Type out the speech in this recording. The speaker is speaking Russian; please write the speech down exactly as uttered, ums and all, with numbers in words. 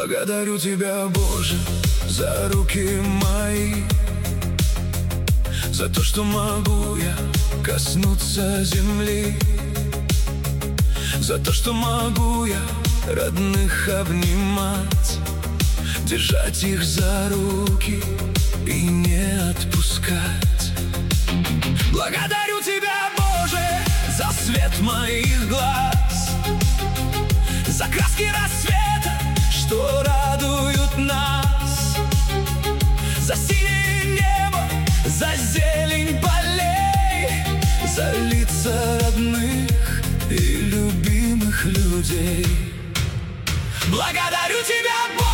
Благодарю Тебя, Боже, за руки мои, за то, что могу я коснуться земли, за то, что могу я родных обнимать, держать их за руки и не отпускать. Благодарю Тебя, Боже, за свет моих глаз, за краски рассвета, что радуют нас, за синее небо, за зелень полей, за лица родных и любимых людей. Благодарю Тебя, Боже.